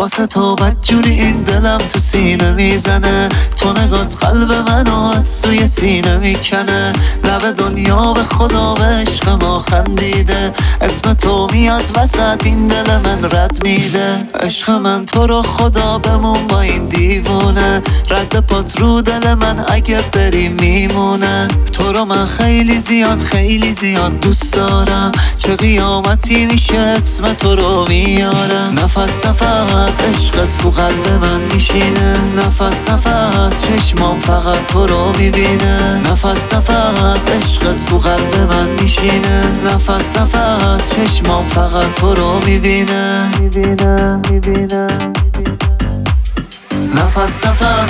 واسه تو بدجوری این دلم تو سینه میزنه، تو نگات قلب منو از سوی سینه میکنه. لب دنیا به خدا به عشق ما خندیده، اسم تو میاد وسط این دل من رد میده. عشق من تو رو خدا بمون با این دیوونه، رد پات رو دل من اگه بری میمونه. تو رو من خیلی زیاد دوست دارم، چه قیامتی میشه اسم تو رو میارم. نفس عشقت تو قلب من میشینه، نفس چشمام فقط تو رو میبینه. نفس عشقت تو قلب من میشینه، نفس چشمام فقط تو رو میبینه. نفس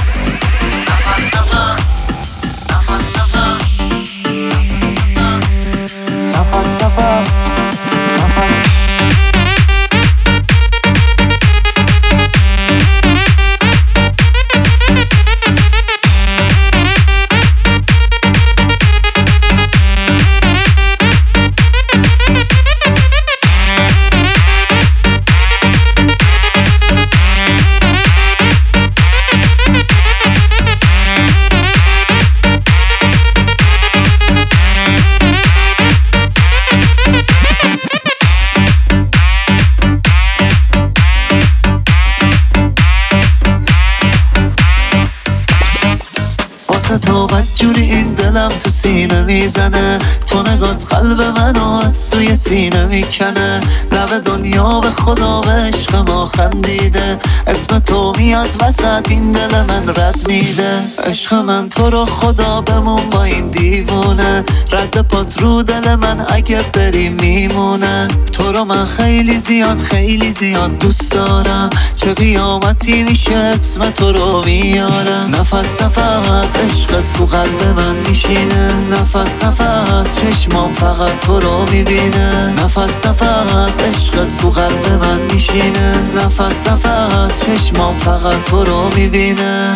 تو بدجوری این دلم تو سینه میزنه، تو نگات قلب منو از سوی سینه میکنه. لب دنیا به خدا به عشق ما خندیده، اسم تو میاد وسط این دل من رد میده. عشق من تو رو خدا بمون با این دیوونه، رد پات رو دل من اگه بری میمونه. تو رو من خیلی زیاد دوست دارم، چه قیامتی میشه اسم تو رو میارم. نفس عشقت تو قلب من میشینه، نفس چشمام فقط تو رو میبینه. نفس عشقت تو قلب من میشینه، نفس چشمام فقط تو رو میبینه.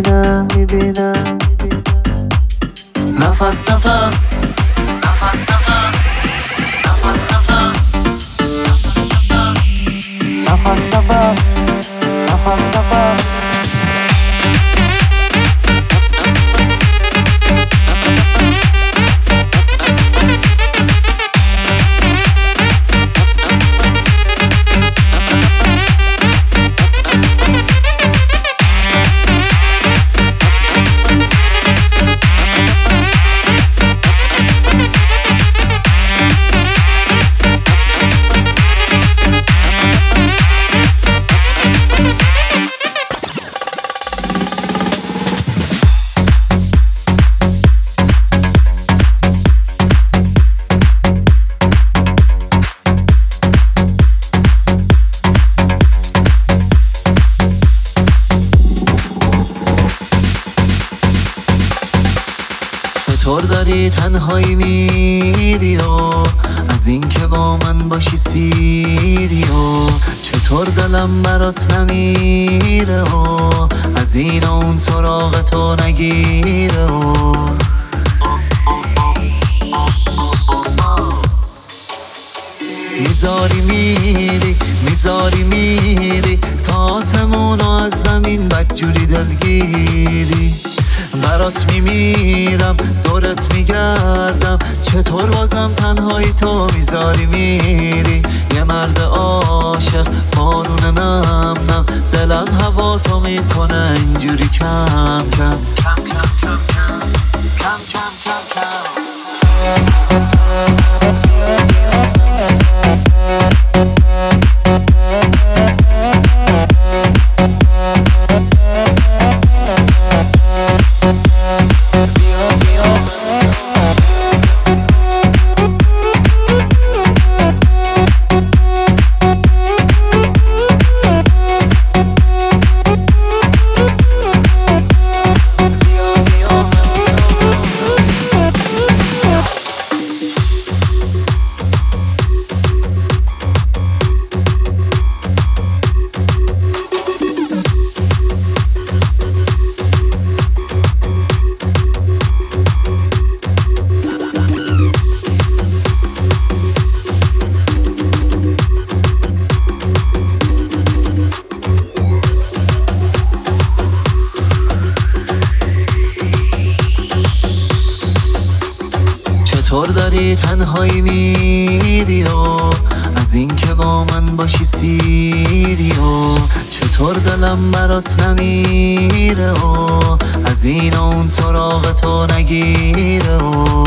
نفس چطور داری تنهایی میری و از این که با من باشی سیری و چطور دلم برات نمیره و از این و اون سراغ تو نگیره و میذاری میری تا آسمون و از زمین بدجوری دلگیری. برات میمیرم دورت میگردم، چطور بازم تنهایی تو میذاری میری. یه مرد عاشق بارون نم دلم هوا تو میکنه اینجوری کم کم. وقتی تنهایی میری و از این که با من باشی سیری و چطور دلم برات نمیره و از این و اون سراغ تو نگیره و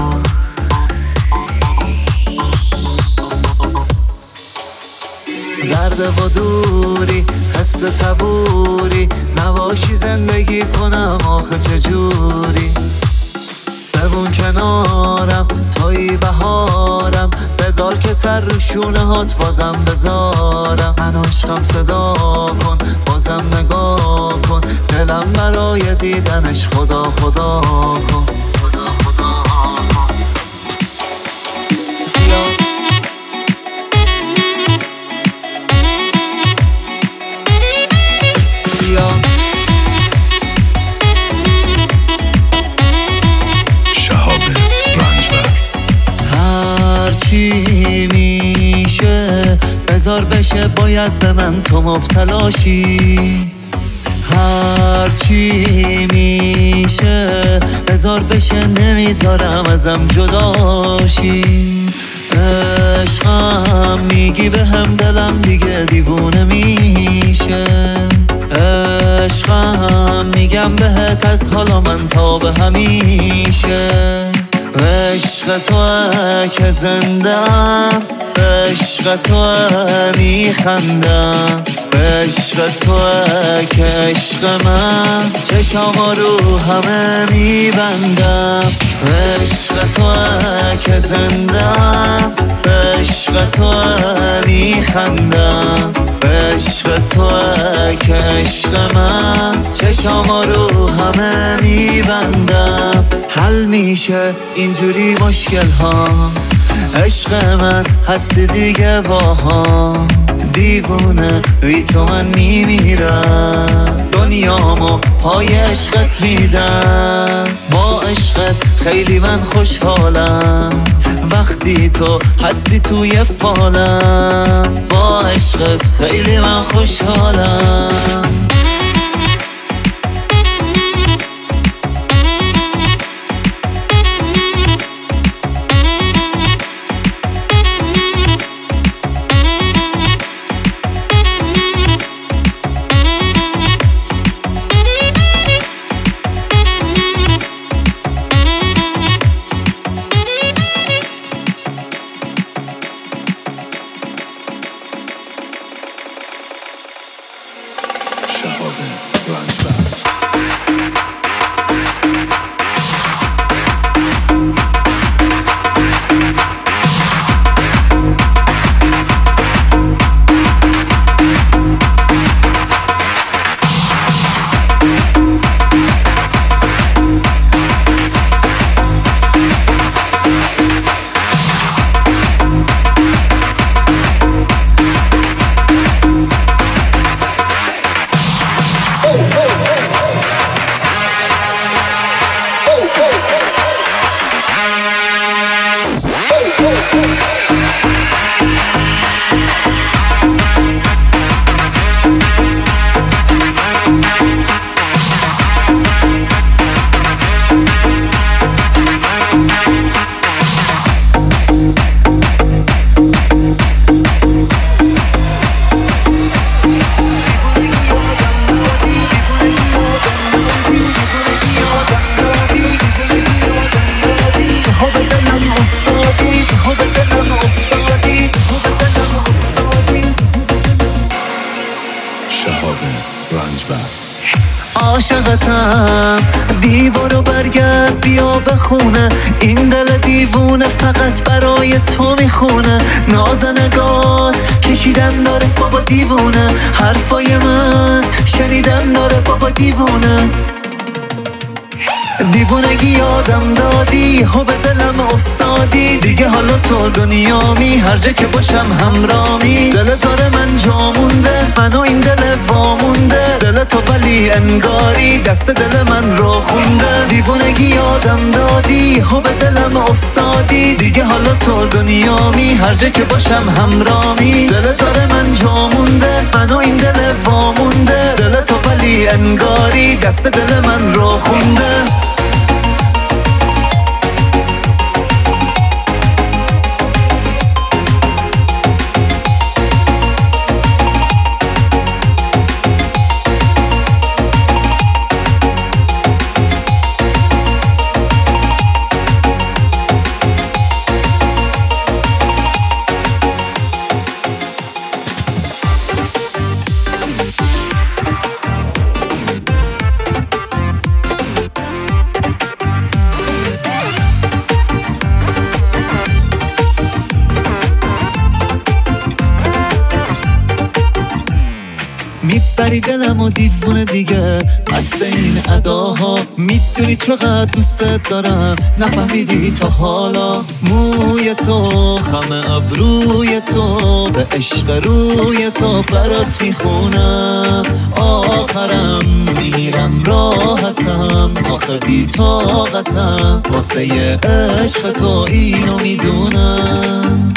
درد و دوری حس صبوری نباشی زندگی کنم آخه چجوری بمون کنارم توی بهارم بذار که سر رو شونه هات بازم بذارم من عشقم صدا کن بازم نگاه کن دلم برای دیدنش خدا خدا کن خدا خدا کن بیا بیا چی میشه بذار بشه باید به من تو مبتلاشی هر چی میشه بذار بشه نمیذارم ازم جداشی عشقم میگی به هم دلم دیگه دیوونه میشه عشقم میگم بهت از حالا من تا به همیشه عشق توه که زندم عشق توه میخندم عشق توه که عشق من چشام رو همه میبندم عشق توه که زندم عشق توه میخندم عشق توه که عشق من چشام رو همه میبندم حل میشه اینجوری مشکل ها عشق من هستی دیگه با هم دیوونه بی تو من میمیرم دنیامو پای عشقت میدم با عشقت خیلی من خوشحالم وقتی تو هستی توی فالم با عشقت خیلی من خوشحالم عاشقتم بی برو برگرد بیا به خونه این دل دیوونه فقط برای تو میخونه نازنگات کشیدن داره بابا دیوونه حرفای من شنیدن داره بابا دیوونه دیوونگی یادم دادی و به دلم افتادی دیگه حالا تو دنیامی هر جا که باشم همرامی دل زار من جا مونده من و این دل وامونده دل تو ولی انگاری دست دل من رو خونده دیوونگی یادم دادی و به دلم افتادی دیگه حالا تو دنیامی هر جا که باشم همرامی دل زار من جا مونده من و این دل وامونده دل تو ولی انگاری دست دل من رو خونده میبری دلم و دیوونه دیگه بس این اداها. میدونی چقدر دوست دارم نفهمیدی تا حالا. موی تو خم ابروی تو به عشق روی تو برات میخونم. آخرم میرم راحتم آخه بی طاقتم واسه عشق تو اینو میدونم.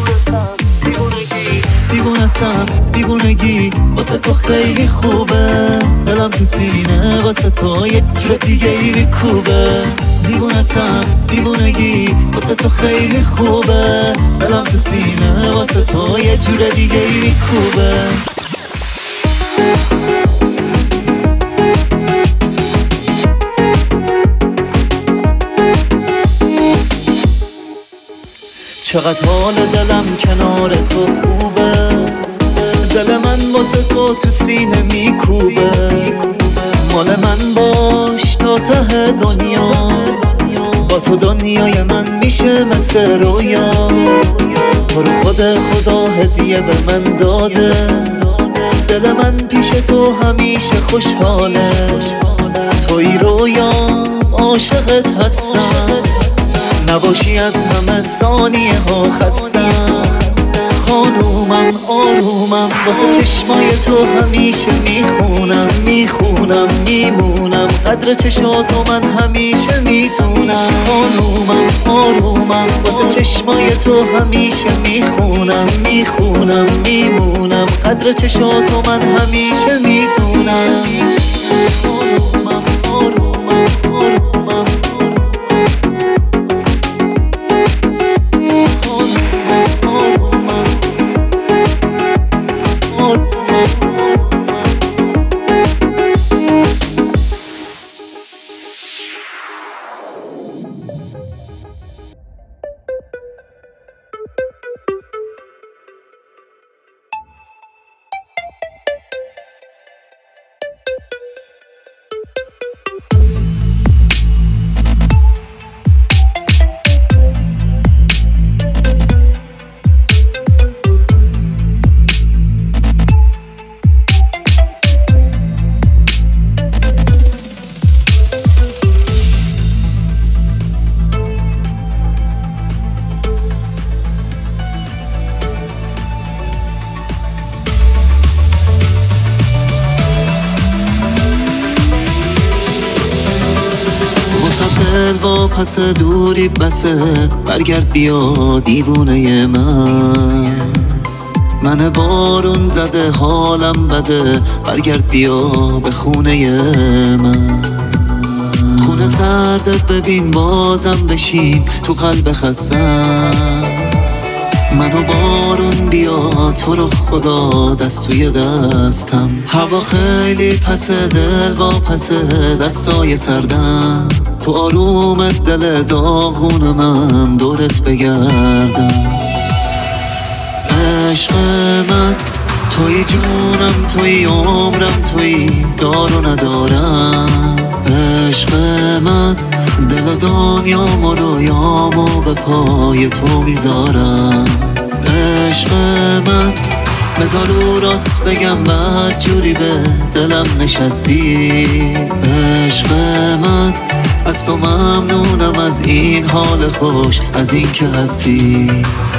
دیوونتم دیوونگی واسه تو خیلی خوبه. دلم تو سینه واسه تو یه جور دیگه ای میکوبه. دیوونتم دیوونگی واسه تو خیلی خوبه. دلم تو سینه واسه تو یه جور دیگه ای میکوبه. چقدر حال دلم کنار تو خوبه. دل من واسه تو سینه میکوبه. مال من باش تا ته دنیا. با تو دنیای من میشه مثل رویا. تو رو خود خدا هدیه به من داده. دل من پیش تو همیشه خوشحاله. توی رویا عاشقت هستم. نباشی از همه ثانیه ها خستم. خانومم آرومم واسه چشمای تو همیشه میخونم. میمونم قدر چشاتو من همیشه میتونم. خانومم آرومم واسه چشمای تو همیشه میخونم. میمونم قدر چشاتو من همیشه میتونم. خانومم آرومم و پس دوری بسه. برگرد بیا دیوونه من بارون زده حالم بده. برگرد بیا به خونه من. خونه سردت ببین بازم بشین تو قلب خستم. منو بارون بیا تو رو خدا دست توی دستم. هوا خیلی پسه دل با پسه دستای سردم. تو آرومت دل داغون من دورت بگردم. عشق من توی جونم توی عمرم توی دار و ندارم. عشق من دل و دنیام و رویامو به پای تو میذارم. عشق من بذار رو راست بگم بعد جوری به دلم نشستی. عشق من از تو ممنونم از این حال خوش از این که هستی.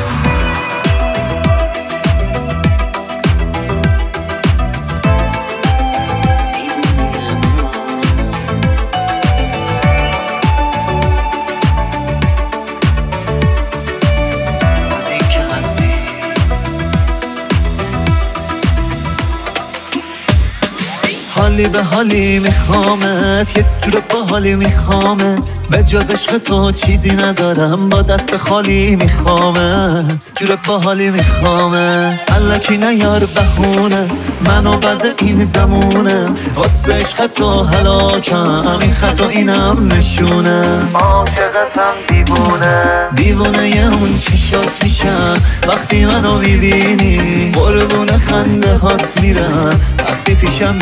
حالی به حالی میخوامت یه جور با حالی میخوامت. به جز عشق تو چیزی ندارم با دست خالی میخوامت. جور با حالی میخوامت الکی نیار بهونه. منو بعد این زمونه واسه عشق تو هلاکم. این خط و اینم نشونه عاشقتم دیوونه اون چشات میشم وقتی منو میبینی. قربون خنده هات میرم وقتی پیشم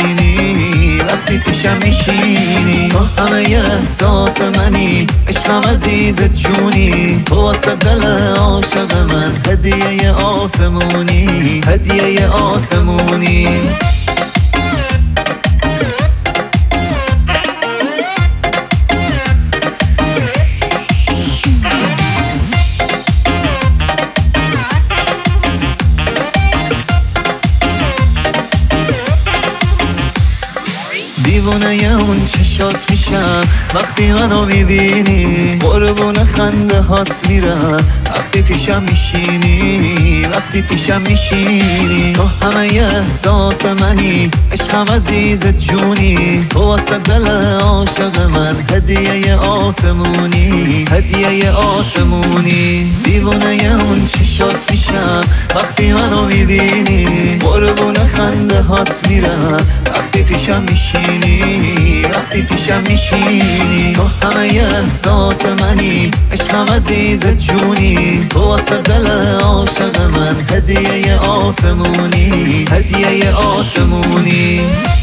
میشینی. تو همه احساس منی عشقم عزیز جونی. تو واسه دل عاشق من هدیه آسمونی. دیوونه اون چشات میشم وقتی منو میبینی، قربون خنده هات میرم وقتی پیشم میشینی، وقتی پیشم میشینی. تو همه احساس منی، عشقم عزیز جونی، تو واسه دل عاشق من هدیه آسمونی، هدیه آسمونی. دیوونه اون چشات میشم وقتی منو میبینی، قربون خنده هات میرم وقتی پیشم میشینی، وقتی پیشم میشینی. تو همه احساس منی، عشقم عزیز جونی، تو واسه دل عاشق من هدیه آسمونی، هدیه آسمونی.